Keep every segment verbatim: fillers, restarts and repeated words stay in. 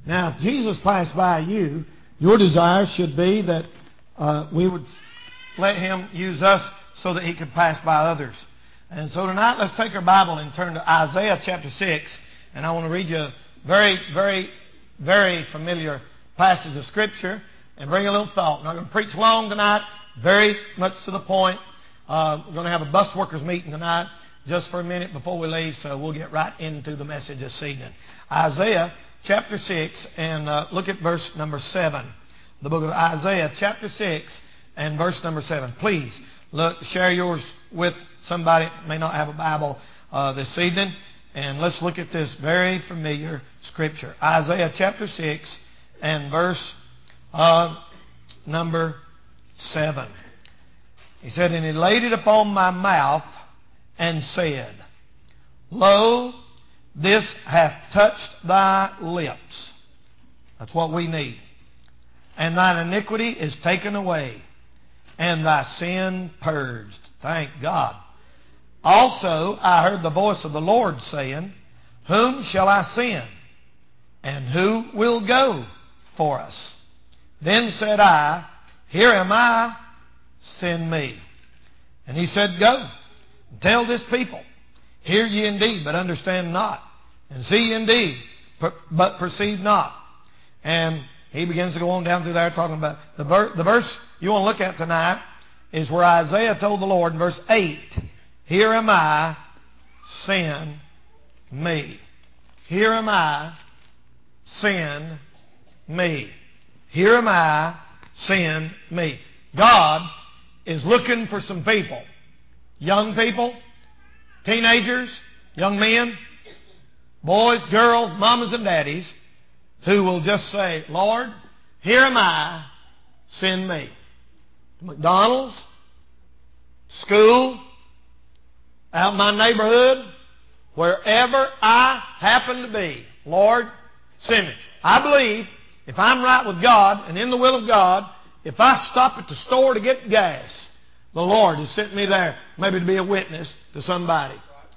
Now, if Jesus passed by you, your desire should be that uh, we would let him use us so that he could pass by others. And so tonight, let's take our Bible and turn to Isaiah chapter six. And I want to read you a very, very, very familiar passage of Scripture and bring a little thought. I'm not going to preach long tonight, very much to the point. Uh, we're going to have a bus workers meeting tonight just for a minute before we leave, so we'll get right into the message this evening. Isaiah chapter six, and uh, look at verse number seven. The book of Isaiah chapter six and verse number seven. Please look, share yours with somebody that may not have a Bible uh, this evening. And let's look at this very familiar Scripture. Isaiah chapter six and verse uh, number seven. He said, "And he laid it upon my mouth and said, Lo, this hath touched thy lips." That's what we need. "And thine iniquity is taken away, and thy sin purged." Thank God. "Also I heard the voice of the Lord saying, Whom shall I send? And who will go for us? Then said I, Here am I, send me. And he said, Go, and tell this people, Hear ye indeed, but understand not. And see ye indeed, but perceive not." And he begins to go on down through there talking about the, ver- the verse you want to look at tonight is where Isaiah told the Lord in verse eight, "Here am I, send me." Here am I, send me. Here am I, send me. God is looking for some people, young people, teenagers, young men, boys, girls, mamas and daddies, who will just say, "Lord, here am I, send me." McDonald's, school, out in my neighborhood, wherever I happen to be, Lord, send me. I believe if I'm right with God and in the will of God, if I stop at the store to get gas, the Lord has sent me there maybe to be a witness to somebody.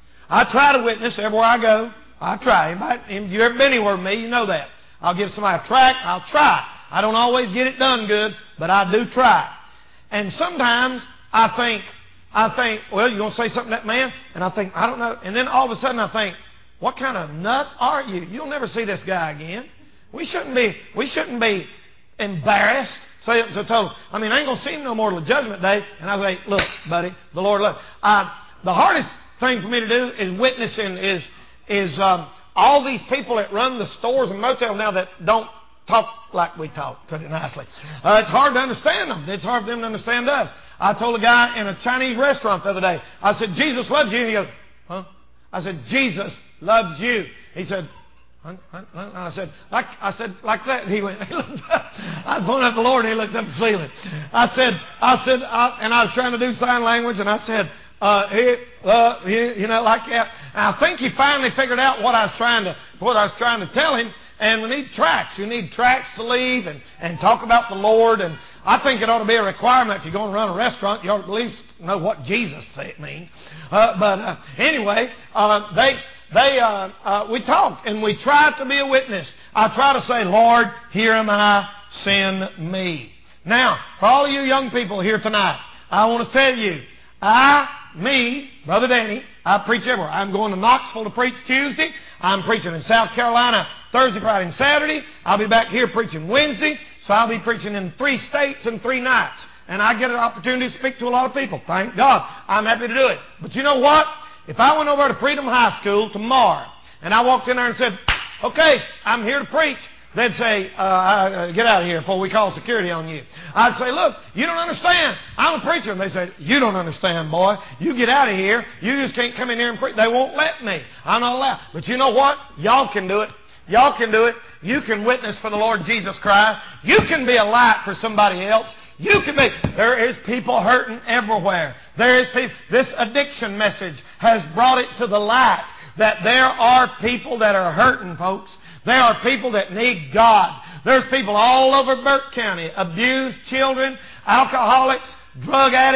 I try to witness everywhere I go. I try. Anybody, if you've ever been anywhere with me, you know that. I'll give somebody a tract. I'll try. I don't always get it done good, but I do try. And sometimes I think, I think, well, you're going to say something to that man? And I think, I don't know. And then all of a sudden I think, what kind of nut are you? You'll never see this guy again. We shouldn't be, we shouldn't be embarrassed. Say it to total. I mean, I ain't going to see him no more till Judgment Day. And I say, look, buddy, the Lord loves. Uh, the hardest thing for me to do is witnessing is, is um, all these people that run the stores and motels now that don't talk like we talk, put it nicely. Uh, it's hard to understand them. It's hard for them to understand us. I told a guy in a Chinese restaurant the other day, I said, "Jesus loves you." And he goes, "Huh?" I said, "Jesus loves you." He said, huh? Huh? Huh? I said, like, I said, like that. And he went, he looked up. I was pointing at the Lord and he looked up at the ceiling. I said, I said, I, and I was trying to do sign language and I said, uh, he, uh, he, you know, like that. And I think he finally figured out what I was trying to, what I was trying to tell him. And we need tracts. You need tracts to leave and, and talk about the Lord. And I think it ought to be a requirement if you're going to run a restaurant, you ought to at least know what Jesus say it means. Uh, but uh, anyway, uh, they, they, uh, uh, we talk and we try to be a witness. I try to say, "Lord, here am I, send me." Now, for all of you young people here tonight, I want to tell you, I, me, Brother Danny, I preach everywhere. I'm going to Knoxville to preach Tuesday. I'm preaching in South Carolina Thursday, Friday, and Saturday. I'll be back here preaching Wednesday. So I'll be preaching in three states and three nights. And I get an opportunity to speak to a lot of people. Thank God. I'm happy to do it. But you know what? If I went over to Freedom High School tomorrow and I walked in there and said, "Okay, I'm here to preach," they'd say, uh, uh, "Get out of here before we call security on you." I'd say, "Look, you don't understand. I'm a preacher." And they say, "You don't understand, boy. You get out of here. You just can't come in here and preach." They won't let me. I'm not allowed. But you know what? Y'all can do it. Y'all can do it. You can witness for the Lord Jesus Christ. You can be a light for somebody else. You can be. There is people hurting everywhere. There is people. This addiction message has brought it to the light that there are people that are hurting, folks. There are people that need God. There's people all over Burke County, abused children, alcoholics, drug addicts,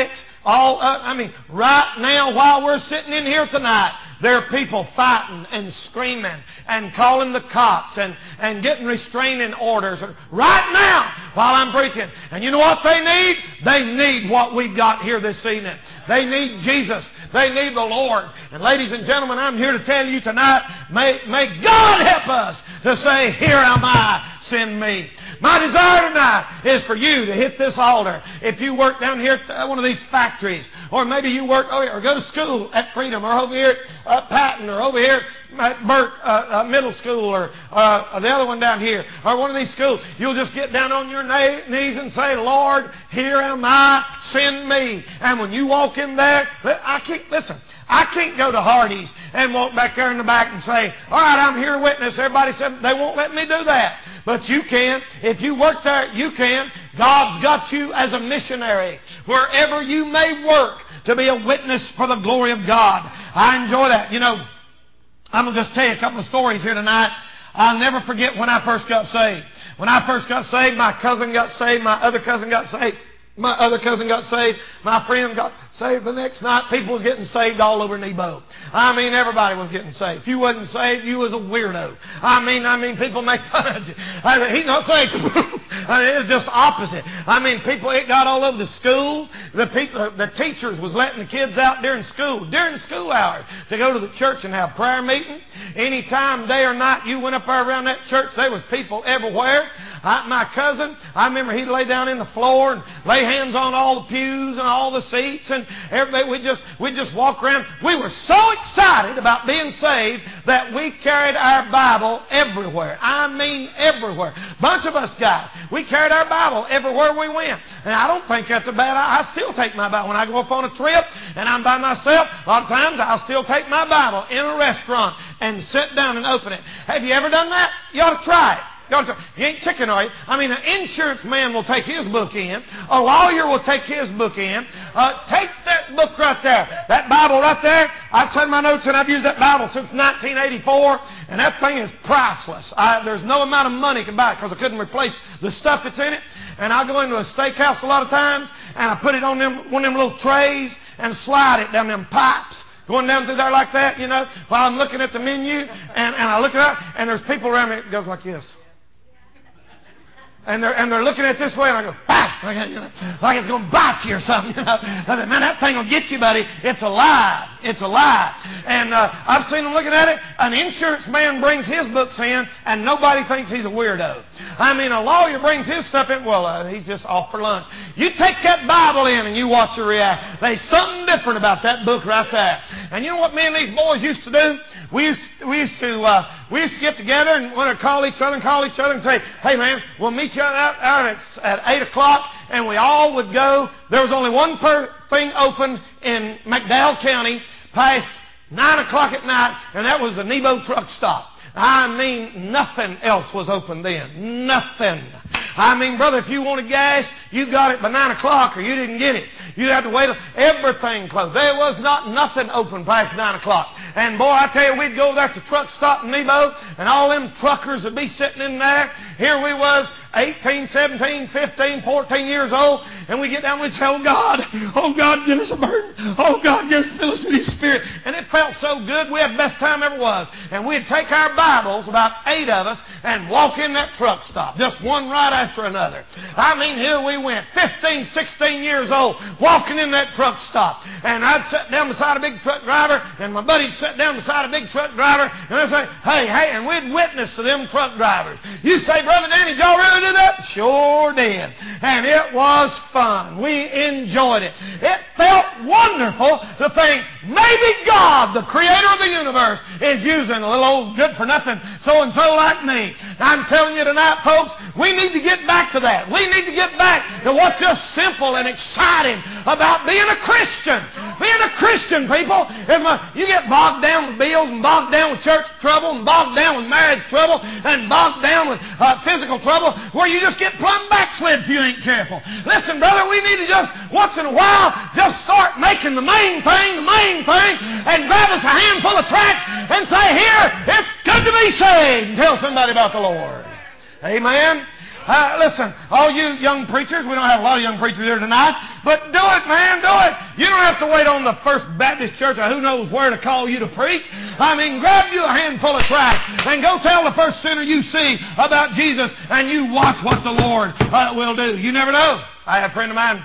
all, uh, I mean, right now while we're sitting in here tonight, there are people fighting and screaming and calling the cops and, and getting restraining orders right now while I'm preaching. And you know what they need? They need what we've got here this evening. They need Jesus. They need the Lord. And ladies and gentlemen, I'm here to tell you tonight, may, may God help us to say, here am I, send me. My desire tonight is for you to hit this altar. If you work down here at one of these factories, or maybe you work over here, or go to school at Freedom, or over here at uh, Patton, or over here at Burt uh, uh, Middle School, or uh, the other one down here, or one of these schools, you'll just get down on your na- knees and say, Lord, here am I, send me. And when you walk in there, I can't, listen, I can't go to Hardee's and walk back there in the back and say, all right, I'm here to witness. Everybody said they won't let me do that. But you can. If you work there, you can. God's got you as a missionary wherever you may work to be a witness for the glory of God. I enjoy that. You know, I'm going to just tell you a couple of stories here tonight. I'll never forget when I first got saved. When I first got saved, my cousin got saved. My other cousin got saved. My other cousin got saved. My friend got saved the next night. People was getting saved all over Nebo. I mean, everybody was getting saved. If you wasn't saved, you was a weirdo. I mean, I mean, people make fun of you. I mean, he's not saved. I mean, it was just opposite. I mean, people, it got all over the school. The people, the teachers was letting the kids out during school, during school hours, to go to the church and have prayer meeting. Any time, day or night, you went up there around that church, there was people everywhere. I, my cousin, I remember he'd lay down in the floor and lay hands on all the pews and all the seats, and everybody, we just we just walk around. We were so excited about being saved that we carried our Bible everywhere. I mean everywhere. Bunch of us guys, we carried our Bible everywhere we went. And I don't think that's a bad idea. I still take my Bible. When I go up on a trip and I'm by myself, a lot of times I'll still take my Bible in a restaurant and sit down and open it. Have you ever done that? You ought to try it. You ain't chicken, are you? I mean, an insurance man will take his book in. A lawyer will take his book in. Uh, take that book right there. That Bible right there. I've said my notes and I've used that Bible since nineteen eighty-four. And that thing is priceless. I, there's no amount of money can buy it because I couldn't replace the stuff that's in it. And I go into a steakhouse a lot of times and I put it on them, one of them little trays and slide it down them pipes. Going down through there like that, you know, while I'm looking at the menu. And, and I look it up and there's people around me that goes like this. And they're, and they're looking at it this way, and I go, ah, like, you know, like it's going to bite you or something. You know? I said, man, that thing will get you, buddy. It's alive. It's alive. And uh, I've seen them looking at it. An insurance man brings his books in, and nobody thinks he's a weirdo. I mean, a lawyer brings his stuff in. Well, uh, he's just off for lunch. You take that Bible in, and you watch her react. There's something different about that book right there. And you know what me and these boys used to do? We used to, we used to uh, we used to get together and want to call each other and call each other and say, hey man, we'll meet you out, out at, at eight o'clock, and we all would go. There was only one per thing open in McDowell County past nine o'clock at night, and that was the Nebo truck stop. I mean, nothing else was open then. Nothing. I mean, brother, if you wanted gas, you got it by nine o'clock or you didn't get it. You had to wait. Everything closed. There was not nothing open past nine o'clock. And boy, I tell you, we'd go there to truck stop in Nebo, and all them truckers would be sitting in there. Here we was, eighteen, seventeen, fifteen, fourteen years old, and we get down and we'd say, oh God, oh God, give us a burden. Oh God, give us, fill us with His Spirit. And it felt so good. We had the best time ever was. And we'd take our Bibles, about eight of us, and walk in that truck stop, just one right after another. I mean, here we went, fifteen, sixteen years old, walking in that truck stop. And I'd sit down beside a big truck driver, and my buddy'd sit down beside a big truck driver, and they'd say, hey, hey, and we'd witness to them truck drivers. You say, Brother Danny, did y'all really do that? Sure did. And it was fun. We enjoyed it. It felt wonderful to think maybe God, the creator of the universe, is using a little old good-for-nothing so-and-so like me. I'm telling you tonight, folks, we need to get back to that. We need to get back to what's just simple and exciting about being a Christian. Being a Christian, people. If uh, you get bogged down with bills and bogged down with church trouble and bogged down with marriage trouble and bogged down with uh, physical trouble, where you just get plumb backslid if you ain't careful. Listen, brother, we need to just, once in a while, just start making the main thing the main thing and grab us a handful of tracts and say, here, it's good to be saved. And tell somebody about the Lord. Amen. Uh, listen, all you young preachers, we don't have a lot of young preachers here tonight, but do it, man, do it. You don't have to wait on the First Baptist Church or who knows where to call you to preach. I mean, grab you a handful of tract and go tell the first sinner you see about Jesus, and you watch what the Lord uh, will do. You never know. I had a friend of mine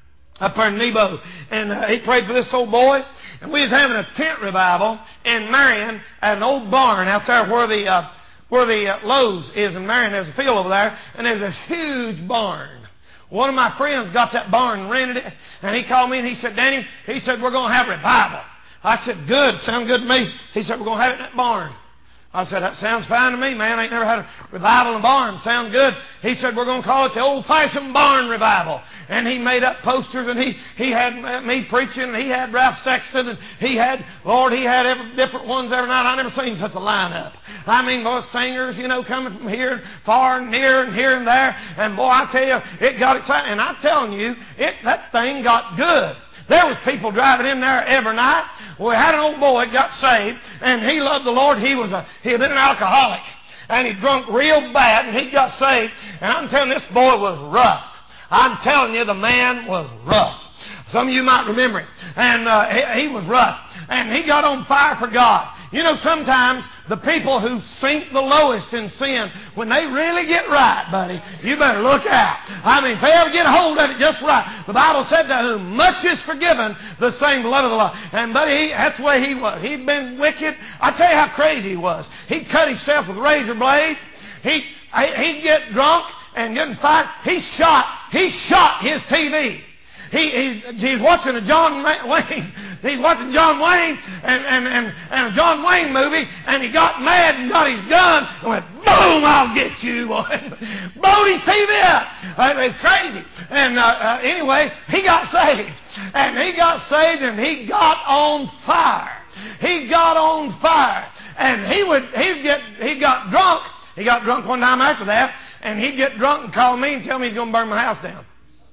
up there in Nebo, and uh, he prayed for this old boy, and we was having a tent revival in Marion at an old barn out there where the uh, where the uh, Lowe's is in Marion. There's a field over there, and there's this huge barn. One of my friends got that barn and rented it, and he called me and he said, Danny, he said, we're going to have revival. I said, good, sound good to me. He said, we're going to have it in that barn. I said, that sounds fine to me, man. I ain't never had a revival in a barn. Sounds good. He said, we're going to call it the old-fashioned barn revival. And he made up posters, and he, he had me preaching, and he had Ralph Sexton, and he had, Lord, he had every, different ones every night. I never seen such a lineup. I mean, boy, singers, you know, coming from here, far and near, and here and there. And boy, I tell you, it got exciting. And I'm telling you, it, that thing got good. There was people driving in there every night. Well, we had an old boy that got saved, and he loved the Lord. He was a he had been an alcoholic, and he drunk real bad, and he got saved. And I'm telling you, this boy was rough. I'm telling you, the man was rough. Some of you might remember him. And uh, he, he was rough. And he got on fire for God. You know, sometimes the people who sink the lowest in sin, when they really get right, buddy, you better look out. I mean, if they ever get a hold of it just right. The Bible said to whom much is forgiven, the same blood of the law. And buddy, he, that's the way he was. He'd been wicked. I tell you how crazy he was. He'd cut himself with a razor blade. He, he'd get drunk and get in fight. He shot, he shot his T V. He, he, he's watching a John Wayne, he's watching John Wayne and, and, and, and a John Wayne movie, and he got mad and got his gun and went, boom, I'll get you. Blowed his T V up. Uh, it was crazy. And uh, uh, anyway, he got saved. And he got saved and he got on fire. He got on fire. And he would, he'd get, he got drunk. He got drunk one time after that, and he'd get drunk and call me and tell me he's going to burn my house down.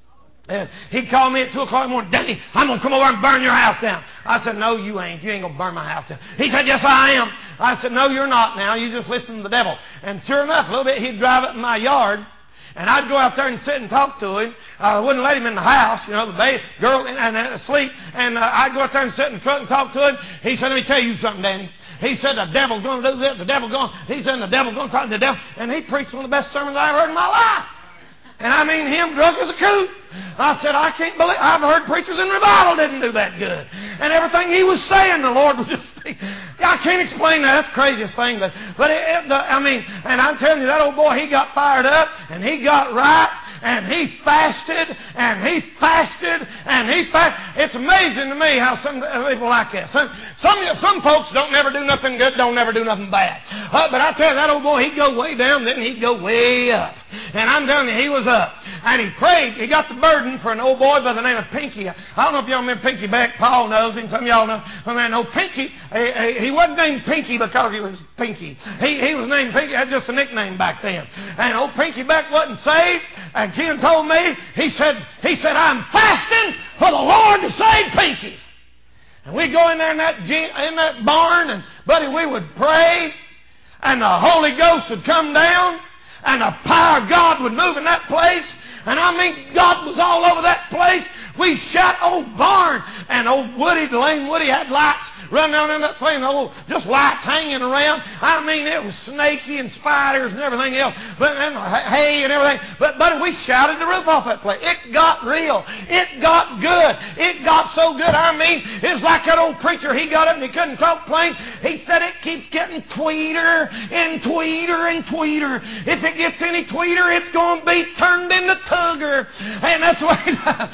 And he'd call me at two o'clock in the morning, Danny, I'm going to come over and burn your house down. I said, no, you ain't. You ain't going to burn my house down. He said, yes, I am. I said, no, you're not now. You just listen to the devil. And sure enough, a little bit, he'd drive up in my yard, and I'd go out there and sit and talk to him. I wouldn't let him in the house, you know, the baby, girl and, and asleep. And uh, I'd go out there and sit in the truck and talk to him. He said, let me tell you something, Danny. He said, the devil's going to do this. The devil's going, he said, the devil's going to talk to the devil. And he preached one of the best sermons I ever heard in my life. And I mean, him drunk as a coot. I said, I can't believe, I've heard preachers in revival didn't do that good. And everything he was saying, the Lord was just, I can't explain that. That's the craziest thing. But, but it, it, I mean, and I'm telling you, that old boy, he got fired up, and he got right, and he fasted, and he fasted, and he fasted. It's amazing to me how some people like that. Some, some, some folks don't never do nothing good, don't never do nothing bad. Uh, but I tell you, that old boy, he'd go way down, then he'd go way up. And I'm telling you, he was up. And he prayed. He got the burden for an old boy by the name of Pinky. I don't know if y'all remember Pinky Beck. Paul knows him. Some of y'all know. I mean, no, Pinky, he, he wasn't named Pinky because he was Pinky. He, he was named Pinky. That's just a nickname back then. And old Pinky Beck wasn't saved. And Ken told me, he said, he said, I'm fasting for the Lord to save Pinky. And we'd go in there in that, in that barn, and, buddy, we would pray, and the Holy Ghost would come down, and the power of God would move in that place. And I mean, God was all over that place. We shut old barn, and old Woody, the lame Woody, had lights running down in that place, and old, just lights hanging around. I mean, it was snaky and spiders and everything else, but and hay and everything. But but we shouted the roof off that place. It got real. It got good. It got so good. I mean, it was like that old preacher. He got up and he couldn't talk plain. He said it keeps getting tweeter and tweeter and tweeter. If it gets any tweeter, it's going to be turned into Tugger. And that's what.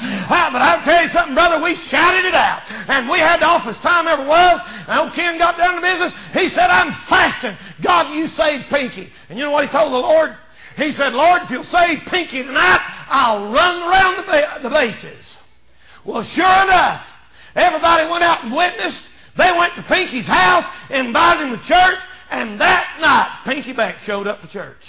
But I'll tell you something, brother. We shouted it out, and we had the office time ever was. And old Ken got down to business. He said, I'm fasting. God, you saved Pinky. And you know what he told the Lord? He said, Lord, if you'll save Pinky tonight, I'll run around the, ba- the bases. Well, sure enough, everybody went out and witnessed. They went to Pinky's house, invited him to church, and that night, Pinky Beck showed up to church.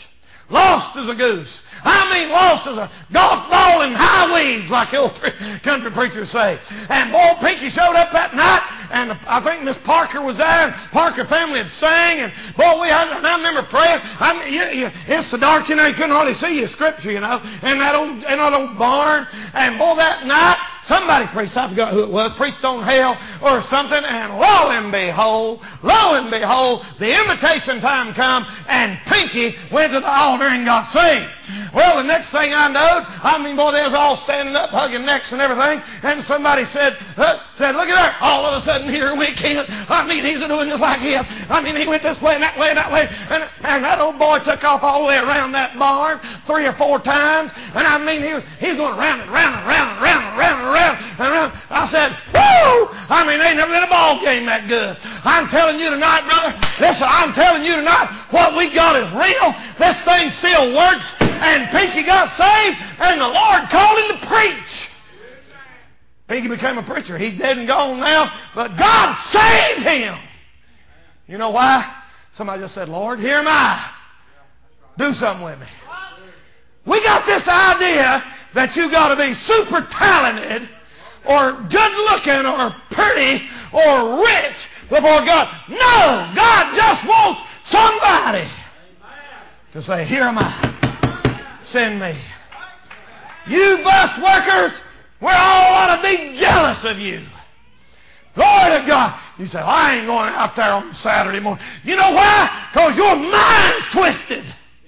Lost as a goose. I mean, lost as a golf ball in high weeds, like the old country preachers say. And boy, Pinky showed up that night, and I think Miss Parker was there, and Parker family had sang, and boy, we had, and I remember praying. I mean, you, you, it's so dark, you know, you couldn't hardly see your scripture, you know, in that old, in that old barn. And boy, that night, somebody preached, I forgot who it was, preached on hell or something, and lo and behold, lo and behold, the invitation time come, and Pinky went to the altar and got saved. Well, the next thing I knowed, I mean, boy, they was all standing up, hugging necks and everything, and somebody said, uh, said, look at there. All of a sudden, here went Kent. I mean, he's doing just like him. I mean, he went this way and that way and that way, and, and that old boy took off all the way around that barn three or four times, and I mean, he was, he was going around and round and round and round and round and round and round. I said, woo! I mean, they never been a ball game that good. I'm telling you tonight, brother, listen, I'm telling you tonight, what we got is real. This thing still works. And Pinky got saved, and the Lord called him to preach. Pinky became a preacher. He's dead and gone now, but God saved him. You know why? Somebody just said, Lord, here am I. Do something with me. We got this idea that you got to be super talented or good looking or pretty or rich before God. No, God just wants somebody to say, here am I. Send me. You bus workers, we're all ought to be jealous of you. Glory to God. You say, well, I ain't going out there on Saturday morning. You know why? Because your mind's twisted.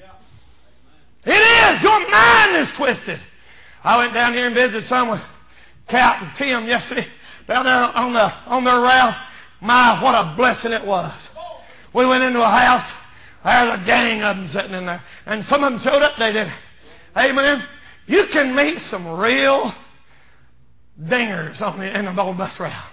It is. Your mind is twisted. I went down here and visited some with Cat and Tim yesterday. Down there on the on their route. My, what a blessing it was. We went into a house. There's a gang of them sitting in there. And some of them showed up. They did. Amen. You can meet some real dingers on the, in the old bus route.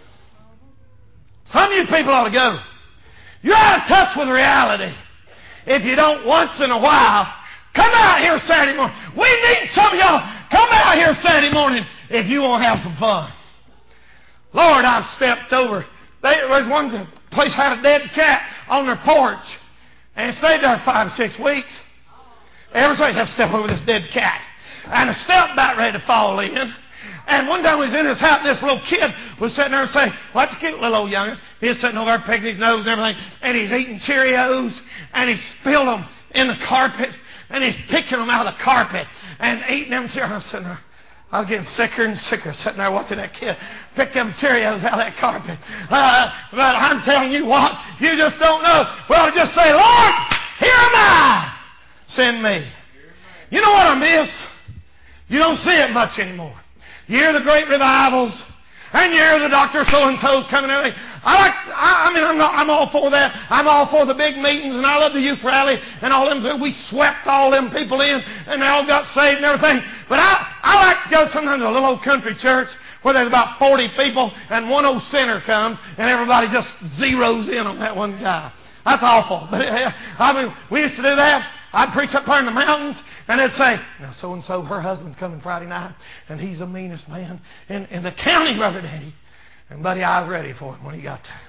Some of you people ought to go. You're out of touch with reality. If you don't once in a while, come out here Saturday morning. We need some of y'all. Come out here Saturday morning if you want to have some fun. Lord, I've stepped over. There was one place had a dead cat on their porch. And it stayed there five or six weeks. Everybody had to step over this dead cat. And a step about ready to fall in. And one time we was in his house, this little kid was sitting there and saying, well, that's a cute little old young'un. He was sitting over there picking his nose and everything. And he's eating Cheerios. And he spilled them in the carpet. And he's picking them out of the carpet. And eating them Cheerios. I was sitting there. I was getting sicker and sicker sitting there watching that kid pick them Cheerios out of that carpet. Uh, but I'm telling you what, you just don't know. Well, just say, Lord, here am I. Send me. You know what I miss? You don't see it much anymore. You hear the great revivals, and you hear the Doctor So-and-so's coming out. I like, I, I mean, I'm, not, I'm all for that. I'm all for the big meetings, and I love the youth rally, and all them. We swept all them people in, and they all got saved and everything. But I, I like to go sometimes to a little old country church where there's about forty people, and one old sinner comes, and everybody just zeroes in on that one guy. That's awful. But I mean, we used to do that. I'd preach up there in the mountains, and they'd say, now, so-and-so, her husband's coming Friday night, and he's the meanest man in, in the county, Brother Danny. And, buddy, I was ready for him when he got there.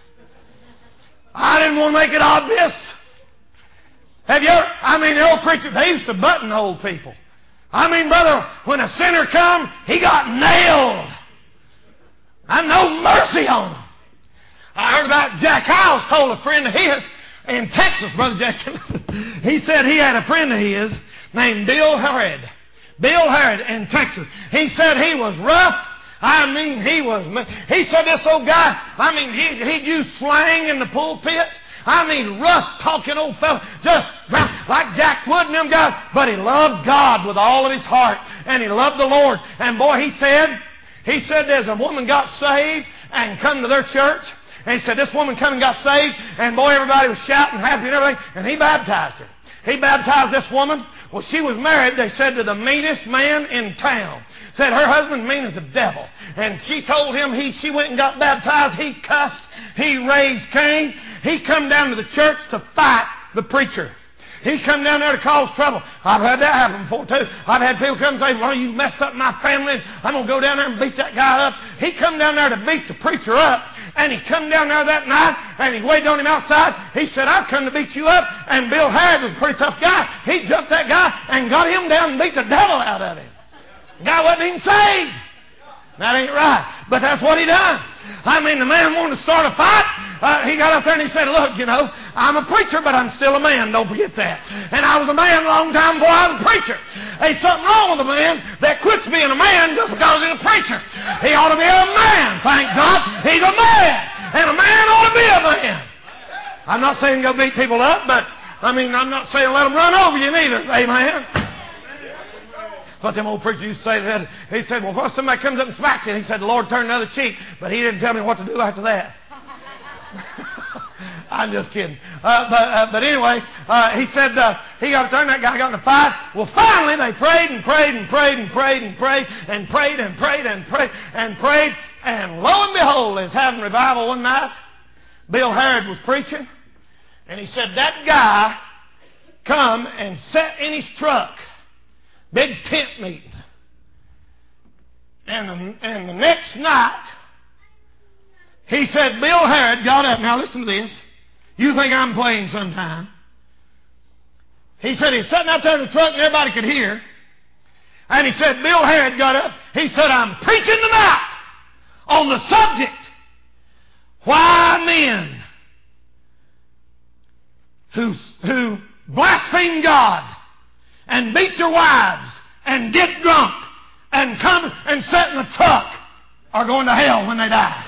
I didn't want to make it obvious. Have you ever, I mean, the old preachers, they used to buttonhole people. I mean, brother, when a sinner come, he got nailed. I no mercy on him. I heard about Jack Hiles told a friend of his in Texas, Brother Jackson. He said he had a friend of his named Bill Harrod. Bill Harrod in Texas. He said he was rough. I mean, he was, he said this old guy, I mean, he, he'd use slang in the pulpit. I mean, rough talking old fella, just like Jack Wood and them guys. But he loved God with all of his heart, and he loved the Lord. And boy, he said, he said there's a woman got saved and come to their church. And he said this woman come and got saved, and boy, everybody was shouting, happy and everything, and he baptized her. He baptized this woman. Well, she was married, they said, to the meanest man in town. Said her husband mean as the devil. And she told him he she went and got baptized. He cussed. He raised Cain. He come down to the church to fight the preacher. He come down there to cause trouble. I've had that happen before too. I've had people come and say, well, you messed up my family. I'm going to go down there and beat that guy up. He come down there to beat the preacher up. And he come down there that night, and he waited on him outside. He said, I've come to beat you up. And Bill Harrod was a pretty tough guy. He jumped that guy and got him down and beat the devil out of him. The guy wasn't even saved. That ain't right. But that's what he done. I mean, the man wanted to start a fight. Uh, he got up there and he said, look, you know, I'm a preacher, but I'm still a man. Don't forget that. And I was a man a long time before I was a preacher. There's something wrong with a man that quits being a man just because he's a preacher. He ought to be a man. Thank God he's a man. And a man ought to be a man. I'm not saying go beat people up, but, I mean, I'm not saying let them run over you neither. Amen. But them old preachers used to say that. He said, well, if somebody comes up and smacks you, he said, the Lord turned the other cheek. But he didn't tell me what to do after that. I'm just kidding. Uh, but, uh, but anyway, uh, he said uh, he got to turn that guy, got in a fight. Well, finally they prayed and prayed and prayed and prayed and prayed and prayed and prayed and prayed and prayed. And lo and behold, they was having revival one night. Bill Harrod was preaching. And he said that guy come and sat in his truck. Big tent meeting. And the, and the next night, he said Bill Harrod got up. Now listen to this. You think I'm playing sometime. He said he was sitting out there in the truck and everybody could hear. And he said Bill Harrod got up. He said, I'm preaching tonight on the subject, why men who, who blaspheme God and beat their wives and get drunk and come and sit in the truck are going to hell when they die.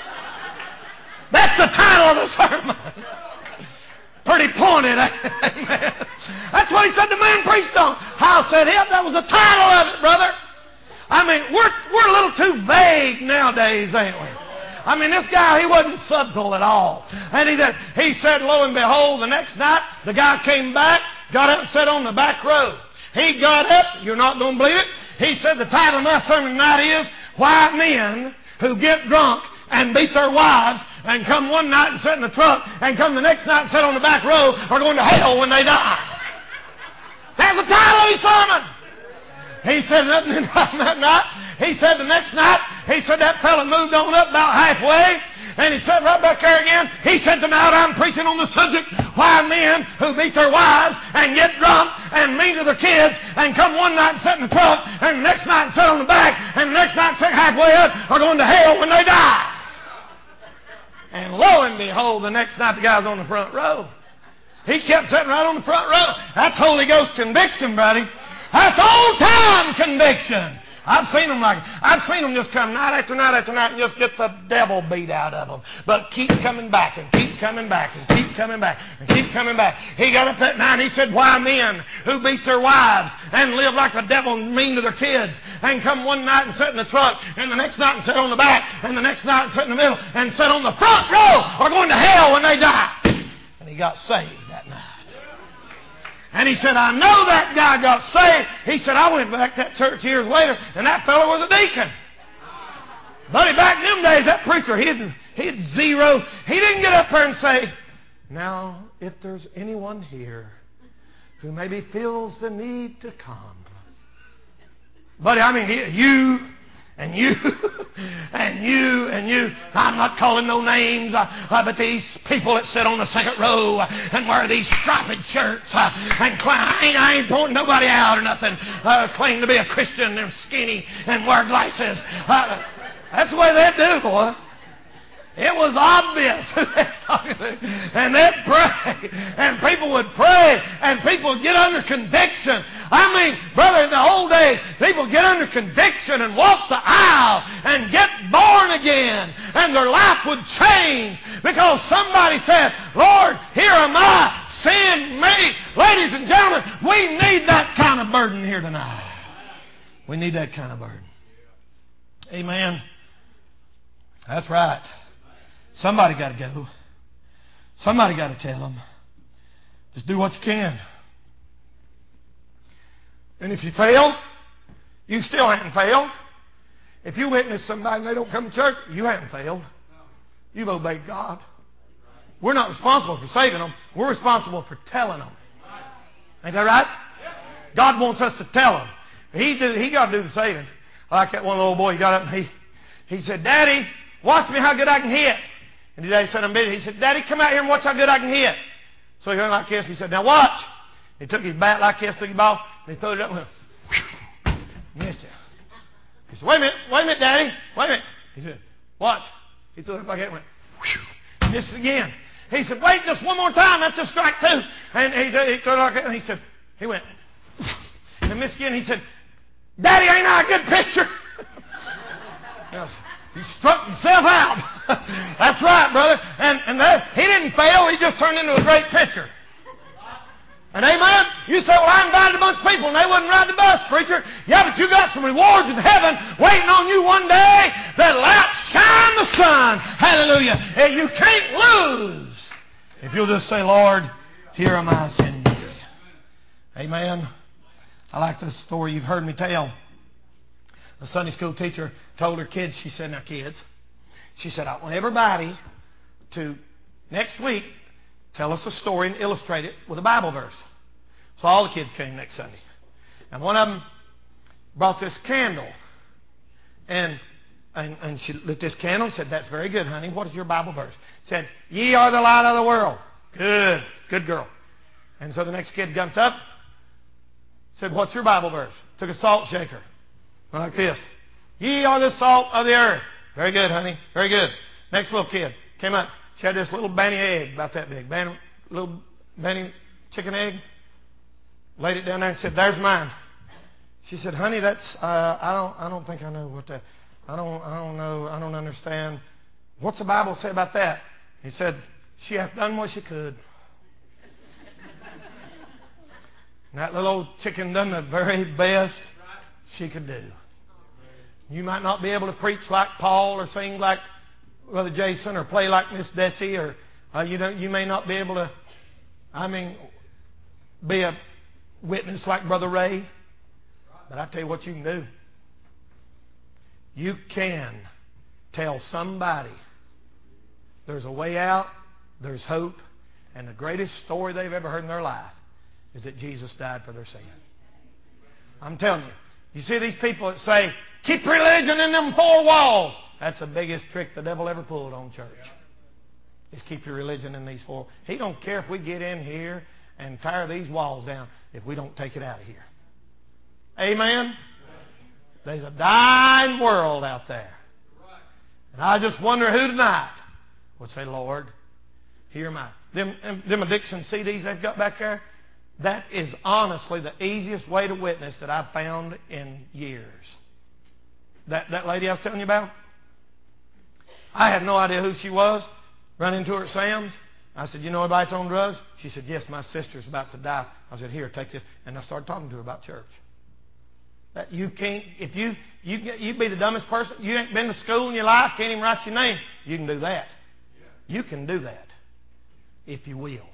That's the title of the sermon. Pretty pointed. Amen. That's what he said the man preached on. How said him? That was the title of it, brother. I mean, we're, we're a little too vague nowadays, ain't we? I mean, this guy, he wasn't subtle at all. And he said, he said, lo and behold, the next night, the guy came back, got up and sat on the back row. He got up, you're not going to believe it. He said, the title of my sermon tonight is, Why Men Who Get Drunk and Beat Their Wives and come one night and sit in the truck and come the next night and sit on the back row are going to hell when they die. That's the title of his sermon. He said nothing that night. He said the next night, he said that fella moved on up about halfway, and he said right back there again, he said tonight I'm preaching on the subject, why men who beat their wives and get drunk and mean to their kids and come one night and sit in the truck and the next night and sit on the back and the next night and sit halfway up are going to hell when they die. And lo and behold, the next night the guy was on the front row. He kept sitting right on the front row. That's Holy Ghost conviction, buddy. That's old-time conviction. I've seen them like, I've seen them just come night after night after night and just get the devil beat out of them. But keep coming back and keep coming back and keep coming back and keep coming back. He got up that night and he said, why men who beat their wives and live like the devil and mean to their kids and come one night and sit in the truck and the next night and sit on the back and the next night and sit in the middle and sit on the front row are going to hell when they die. And he got saved that night. And he said, I know that guy got saved. He said, I went back to that church years later, and that fellow was a deacon. Buddy, back in them days, that preacher, he'd, he'd zero. He didn't get up there and say, now, if there's anyone here who maybe feels the need to come. Buddy, I mean, he, you and you and you and you. I'm not calling no names, uh, uh, but these people that sit on the second row uh, and wear these striped shirts uh, and claim, I ain't, I ain't pointing nobody out or nothing, uh, claim to be a Christian, they're skinny and wear glasses. Uh, that's the way they do, boy. It was obvious. And they'd pray. And people would pray. And people would get under conviction. I mean, brother, in the old days, people get under conviction and walk the aisle and get born again. And their life would change because somebody said, Lord, here am I. Send me. Ladies and gentlemen, we need that kind of burden here tonight. We need that kind of burden. Amen. That's right. Somebody got to go. Somebody got to tell them. Just do what you can. And if you fail, you still haven't failed. If you witness somebody and they don't come to church, you haven't failed. You've obeyed God. We're not responsible for saving them. We're responsible for telling them. Ain't that right? God wants us to tell them. He did, he got to do the saving. Like that one little boy, he got up and he, he said, Daddy, watch me how good I can hit. And Daddy said, I'm busy. He said, Daddy, come out here and watch how good I can hit. So he went like this. He said, now watch. He took his bat like this, took his ball, and he threw it up and went, whew, missed it. He said, wait a minute, wait a minute, Daddy, wait a minute. He said, watch. He threw it up like that and went, whew, missed it again. He said, wait just one more time, that's just strike two. And he, he threw it like that, and he said, he went, and missed again. He said, Daddy, ain't I a good pitcher? He struck himself out. That's right, brother. And, and that, he didn't fail. He just turned into a great pitcher. And amen? You say, well, I invited a bunch of people and they wouldn't ride the bus, preacher. Yeah, but you got some rewards in heaven waiting on you one day that'll outshine the sun. Hallelujah. And you can't lose if you'll just say, Lord, here am I, send me. Amen. I like this story you've heard me tell. A Sunday school teacher told her kids, she said, now kids, she said, I want everybody to, next week, tell us a story and illustrate it with a Bible verse. So all the kids came next Sunday. And one of them brought this candle. And, and, and she lit this candle and said, that's very good, honey. What is your Bible verse? Said, ye are the light of the world. Good, good girl. And so the next kid jumped up, said, what's your Bible verse? Took a salt shaker. Went like this. Ye are the salt of the earth. Very good, honey. Very good. Next little kid came up. She had this little banny egg about that big. Banny, little banny chicken egg. Laid it down there and said, there's mine. She said, honey, that's, uh, I don't, I don't think I know what that, I don't, I don't know, I don't understand. What's the Bible say about that? He said, she hath done what she could. And that little old chicken done the very best she could do. You might not be able to preach like Paul or sing like Brother Jason or play like Miss Desi, or uh, you don't, you may not be able to, I mean, be a witness like Brother Ray. But I tell you what you can do. You can tell somebody there's a way out, there's hope, and the greatest story they've ever heard in their life is that Jesus died for their sin. I'm telling you. You see these people that say, keep religion in them four walls. That's the biggest trick the devil ever pulled on church. Is keep your religion in these four. He don't care if we get in here and tear these walls down if we don't take it out of here. Amen? There's a dying world out there. And I just wonder who tonight would say, Lord, here am I. Them, them addiction C Ds they've got back there, that is honestly the easiest way to witness that I've found in years. That, that lady I was telling you about, I had no idea who she was. Run into her at Sam's. I said, you know anybody that's on drugs? She said, yes, my sister's about to die. I said, here, take this. And I started talking to her about church. That you can't, if you, you, you be the dumbest person, you ain't been to school in your life, can't even write your name, you can do that. You can do that if you will.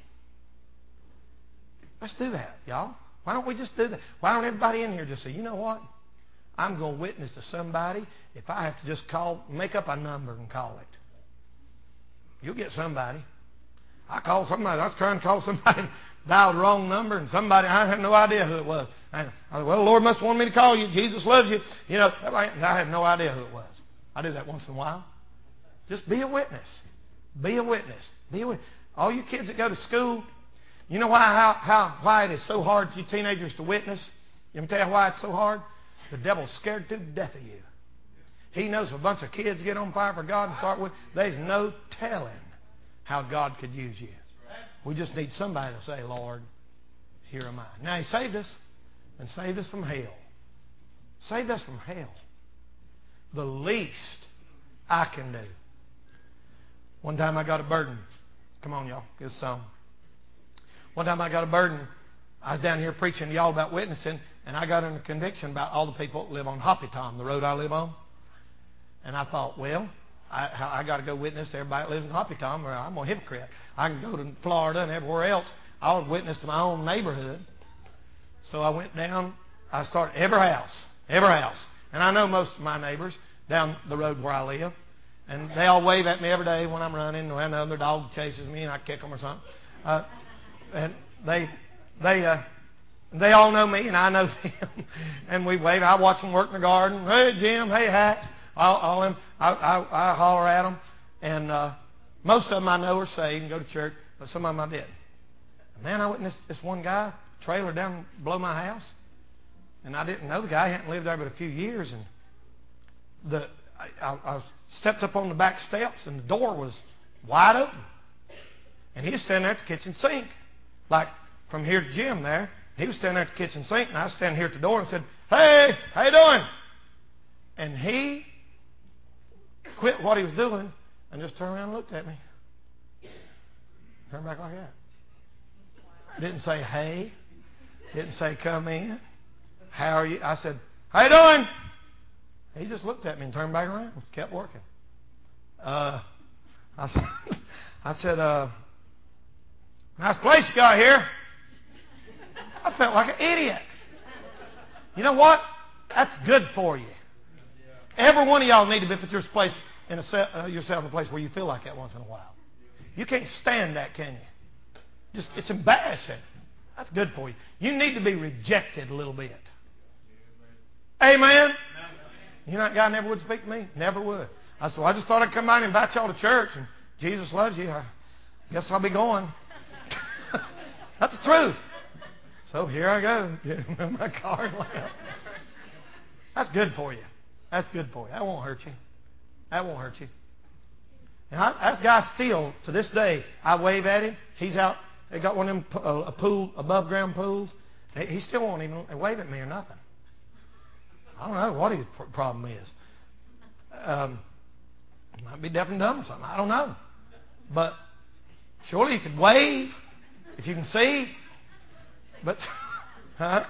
Let's do that, y'all. Why don't we just do that? Why don't everybody in here just say, you know what? I'm going to witness to somebody. If I have to just call, make up a number and call it. You'll get somebody. I called somebody. I was trying to call somebody, dialed the wrong number, and somebody, I had no idea who it was. I said, well, the Lord must want me to call you. Jesus loves you. You know, I had no idea who it was. I do that once in a while. Just be a witness. Be a witness. Be a witness. All you kids that go to school, you know why, how, how, why it is so hard for you teenagers to witness? Let me tell you why it's so hard. The devil's scared to death of you. He knows if a bunch of kids get on fire for God and start with, there's no telling how God could use you. We just need somebody to say, Lord, here am I. Now, he saved us and saved us from hell. Saved us from hell. The least I can do. One time I got a burden. Come on, y'all. Get a song. One time I got a burden. I was down here preaching to y'all about witnessing, and I got under conviction about all the people that live on Hoppy Tom, the road I live on. And I thought, well, I, I got to go witness to everybody that lives in Hoppy Tom, or I'm a hypocrite. I can go to Florida and everywhere else. I would witness to my own neighborhood. So I went down. I started every house, every house. And I know most of my neighbors down the road where I live. And they all wave at me every day when I'm running. When another dog chases me and I kick them or something. Uh, and they, they, uh, they all know me and I know them. And we wave. I watch them work in the garden. Hey, Jim. Hey, Hack. I'll, I'll, I, I, I holler at them. And uh, Most of them I know are saved and go to church, but some of them I didn't. Man, I witnessed this one guy, trailer down below my house, and I didn't know the guy. He hadn't lived there but a few years, and the I, I, I stepped up on the back steps, and the door was wide open. And he was standing there at the kitchen sink, like from here to Jim there. He was standing there at the kitchen sink, and I was standing here at the door and said, "Hey, how you doing?" And he quit what he was doing and just turned around and looked at me. Turned back like that. Didn't say, "Hey." Didn't say, "Come in. How are you?" I said, "How you doing?" He just looked at me and turned back around and kept working. Uh, I said, I said, uh, "Nice place you got here." I felt like an idiot. You know what? That's good for you. Every one of y'all need to be put your place in a se- uh, yourself in a place where you feel like that once in a while. You can't stand that, can you? Just it's embarrassing. That's good for you. You need to be rejected a little bit. Amen. You know that guy never would speak to me? Never would. I said, well, I just thought I'd come by and invite y'all to church, and Jesus loves you. I guess I'll be going. That's the truth. So here I go, getting in my car and left. That's good for you. That's good for you. That won't hurt you. That won't hurt you. And I, that guy still, to this day, I wave at him. He's out. They got one of them uh, a pool, above ground pools. He still won't even wave at me or nothing. I don't know what his problem is. Um, he might be deaf and dumb or something. I don't know. But surely you could wave if you can see. But, huh?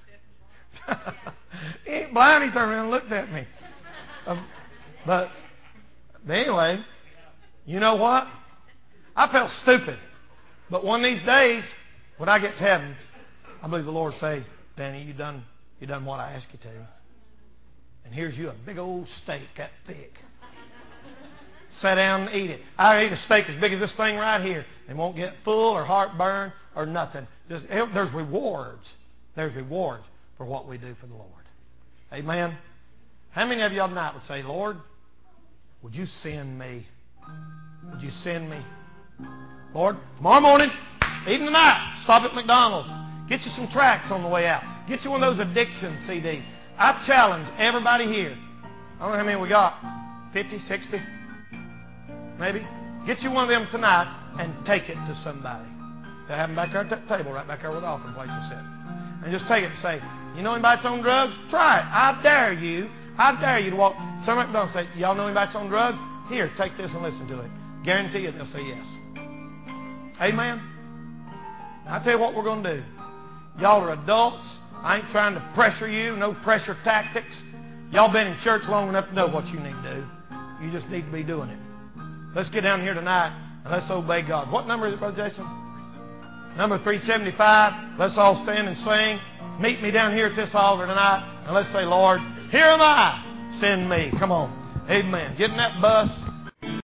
He ain't blind. He turned around and looked at me. Um, but, but anyway, you know what? I felt stupid. But one of these days, when I get to heaven, I believe the Lord will say, "Danny, you done you done what I asked you to. And here's you a big old steak that thick. Sit down and eat it. I eat a steak as big as this thing right here and won't get full or heartburn or nothing. Just, there's rewards. There's rewards for what we do for the Lord. Amen. How many of y'all tonight would say, "Lord, would you send me? Would you send me? Lord, tomorrow morning, even tonight, stop at McDonald's. Get you some tracts on the way out. Get you one of those addiction C Ds. I challenge everybody here. I don't know how many we got. fifty, sixty, maybe. Get you one of them tonight and take it to somebody. They have them back there at that table, right back there where the offering place is set. And just take it and say, "You know anybody that's on drugs? Try it. I dare you. I dare you to walk." Somebody don't say, "Y'all know anybody that's on drugs? Here, take this and listen to it." Guarantee you they'll say yes. Amen. I tell you what we're going to do. Y'all are adults. I ain't trying to pressure you. No pressure tactics. Y'all been in church long enough to know what you need to do. You just need to be doing it. Let's get down here tonight and let's obey God. What number is it, Brother Jason? Number three seventy-five. Let's all stand and sing. Meet me down here at this altar tonight and let's say, "Lord, here am I. Send me." Come on. Amen. Get in that bus.